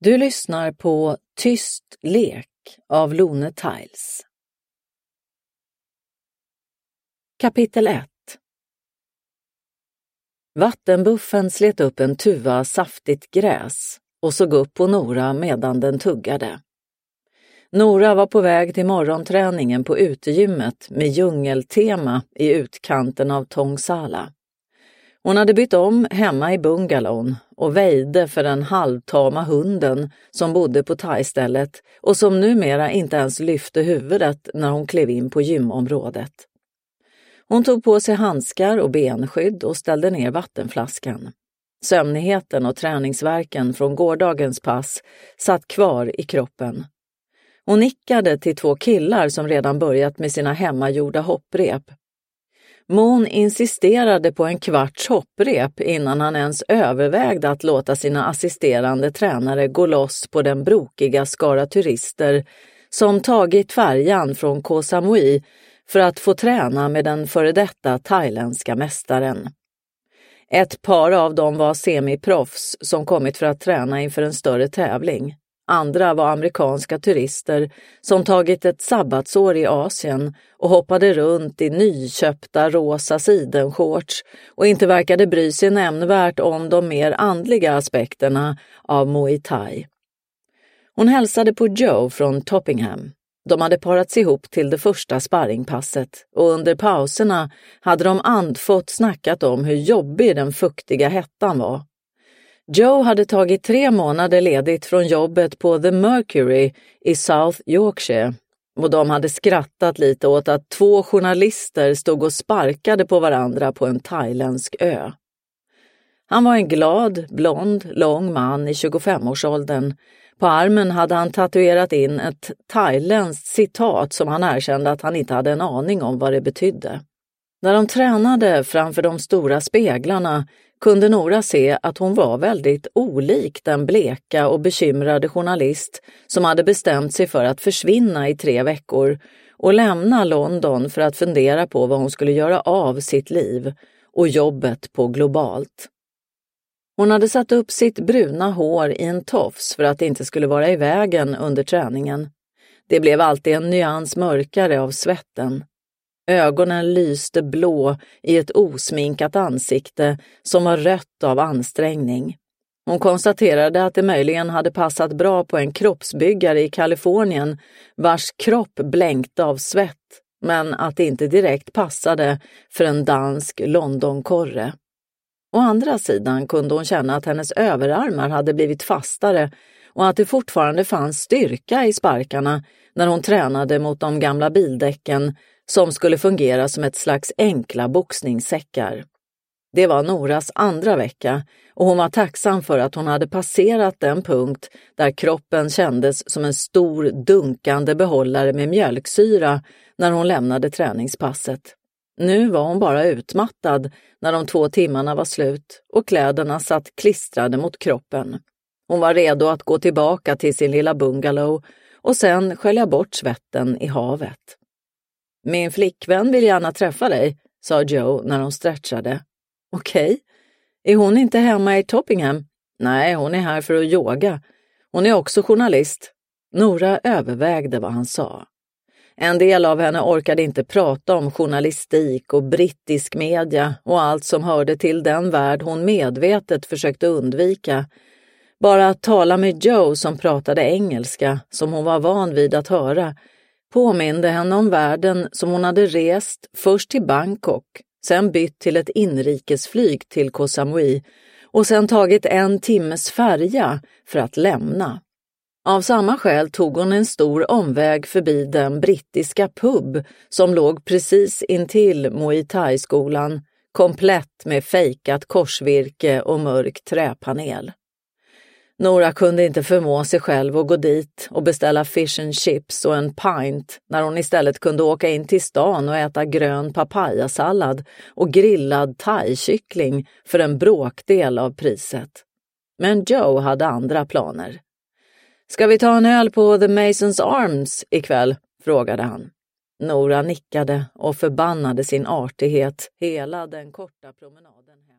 Du lyssnar på Tyst lek av Lone Tiles. Kapitel 1. Vattenbuffen slet upp en tuva saftigt gräs och såg upp på Nora medan den tuggade. Nora var på väg till morgonträningen på utegymmet med djungeltema i utkanten av Tongsala. Hon hade bytt om hemma i bungalown och väjde för den halvtama hunden som bodde på thai-stället och som numera inte ens lyfte huvudet när hon klev in på gymområdet. Hon tog på sig handskar och benskydd och ställde ner vattenflaskan. Sömnigheten och träningsvärken från gårdagens pass satt kvar i kroppen. Hon nickade till 2 killar som redan börjat med sina hemmagjorda hopprep. Moon insisterade på en kvarts hopprep innan han ens övervägde att låta sina assisterande tränare gå loss på den brokiga skara turister som tagit färjan från Koh Samui för att få träna med den före detta thailändska mästaren. Ett par av dem var semiproffs som kommit för att träna inför en större tävling. Andra var amerikanska turister som tagit ett sabbatsår i Asien och hoppade runt i nyköpta rosa sidenshorts och inte verkade bry sig nämnvärt om de mer andliga aspekterna av Muay Thai. Hon hälsade på Joe från Toppingham. De hade parats ihop till det första sparringpasset och under pauserna hade de andfått snackat om hur jobbig den fuktiga hettan var. Joe hade tagit 3 månader ledigt från jobbet på The Mercury i South Yorkshire och de hade skrattat lite åt att 2 journalister stod och sparkade på varandra på en thailändsk ö. Han var en glad, blond, lång man i 25-årsåldern. På armen hade han tatuerat in ett thailändskt citat som han erkände att han inte hade en aning om vad det betydde. När de tränade framför de stora speglarna kunde Nora se att hon var väldigt olik den bleka och bekymrade journalist som hade bestämt sig för att försvinna i 3 veckor och lämna London för att fundera på vad hon skulle göra av sitt liv och jobbet på Globalt. Hon hade satt upp sitt bruna hår i en tofs för att det inte skulle vara i vägen under träningen. Det blev alltid en nyans mörkare av svetten. Ögonen lyste blå i ett osminkat ansikte som var rött av ansträngning. Hon konstaterade att det möjligen hade passat bra på en kroppsbyggare i Kalifornien vars kropp blänkte av svett, men att det inte direkt passade för en dansk Londonkorre. Å andra sidan kunde hon känna att hennes överarmar hade blivit fastare och att det fortfarande fanns styrka i sparkarna när hon tränade mot de gamla bildäcken som skulle fungera som ett slags enkla boxningssäckar. Det var Noras andra vecka och hon var tacksam för att hon hade passerat den punkt där kroppen kändes som en stor dunkande behållare med mjölksyra när hon lämnade träningspasset. Nu var hon bara utmattad när de 2 timmarna var slut och kläderna satt klistrade mot kroppen. Hon var redo att gå tillbaka till sin lilla bungalow och sen skölja bort svetten i havet. Min flickvän vill gärna träffa dig, sa Joe när hon stretchade. Okej. Är hon inte hemma i Toppingham? Nej, hon är här för att yoga. Hon är också journalist. Nora övervägde vad han sa. En del av henne orkade inte prata om journalistik och brittisk media och allt som hörde till den värld hon medvetet försökte undvika. Bara att tala med Joe som pratade engelska, som hon var van vid att höra, påminde henne om världen som hon hade rest först till Bangkok, sen bytt till ett inrikesflyg till Koh Samui och sen tagit 1 timmes färja för att lämna. Av samma skäl tog hon en stor omväg förbi den brittiska pub som låg precis intill Muay Thai-skolan, komplett med fejkat korsvirke och mörk träpanel. Nora kunde inte förmå sig själv att gå dit och beställa fish and chips och en pint när hon istället kunde åka in till stan och äta grön papayasallad och grillad thai-kyckling för en bråkdel av priset. Men Joe hade andra planer. Ska vi ta en öl på The Masons Arms ikväll? Frågade han. Nora nickade och förbannade sin artighet hela den korta promenaden.